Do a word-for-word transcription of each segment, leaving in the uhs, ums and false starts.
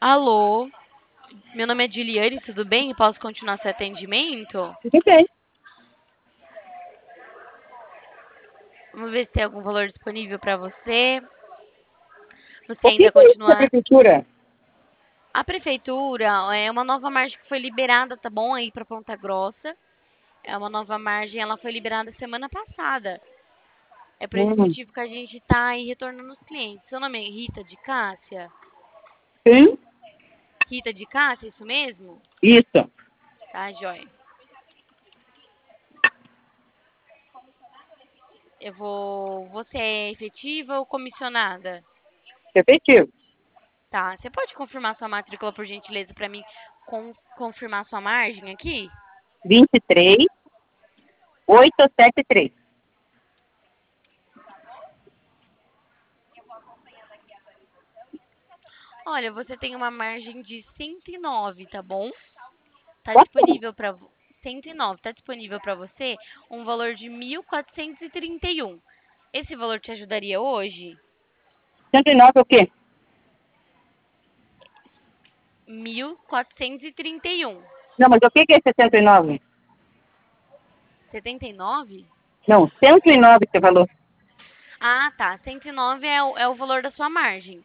Alô, meu nome é Juliane, tudo bem? Posso continuar seu atendimento? Tudo bem. Vamos ver se tem algum valor disponível para você. Você O que ainda que é isso da continua. prefeitura? A prefeitura é uma nova margem que foi liberada, tá bom? Aí para Ponta Grossa. É uma nova margem, ela foi liberada semana passada. É por esse Hum, motivo que a gente tá aí retornando os clientes. Seu nome é Rita de Cássia? sim, Rita de Cássia, isso mesmo? isso. Tá, joia. Eu vou. Você é efetiva ou comissionada? Efetivo. Tá, você pode confirmar sua matrícula, por gentileza, para mim con- confirmar sua margem aqui? vinte e três, oitocentos e setenta e três. Olha, você tem uma margem de cento e nove, tá bom? Tá Quanto? disponível para cento e nove, tá disponível para você um valor de mil quatrocentos e trinta e um. Esse valor te ajudaria hoje? cento e nove o quê? mil quatrocentos e trinta e um. Não, mas o que que é sessenta e nove? setenta e nove? Não, cento e nove você falou. Ah, tá. cento e nove é o, é o valor da sua margem.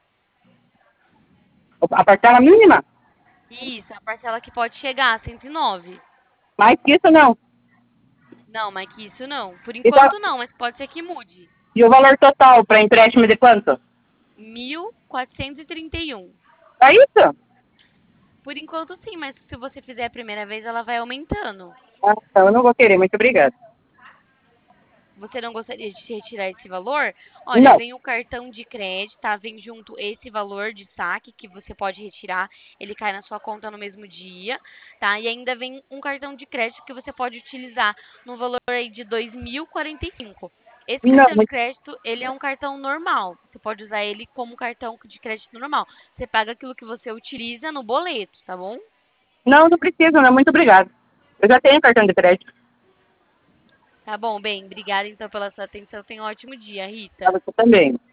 A parcela mínima? Isso, a parcela que pode chegar a cento e nove. Mais que isso não. Não, mas que isso não. Por E, tá- enquanto não, mas pode ser que mude. e o valor total para empréstimo de quanto? mil quatrocentos e trinta e um. É isso? Por enquanto, sim, mas se você fizer a primeira vez, ela vai aumentando. Ah, então eu não vou querer, muito obrigada. Você não gostaria de retirar esse valor? Olha, Não, vem o cartão de crédito, tá? Vem junto esse valor de saque que você pode retirar. Ele cai na sua conta no mesmo dia, tá? E ainda vem um cartão de crédito que você pode utilizar no valor aí de dois mil e quarenta e cinco. Esse não, cartão de muito- crédito, ele é um cartão normal. Você pode usar ele como cartão de crédito normal. Você paga aquilo que você utiliza no boleto, tá bom? não, não preciso, não, muito obrigado. Eu já tenho cartão de crédito. Tá bom, bem. Obrigada então pela sua atenção. Tenha um ótimo dia, Para Rita. você também.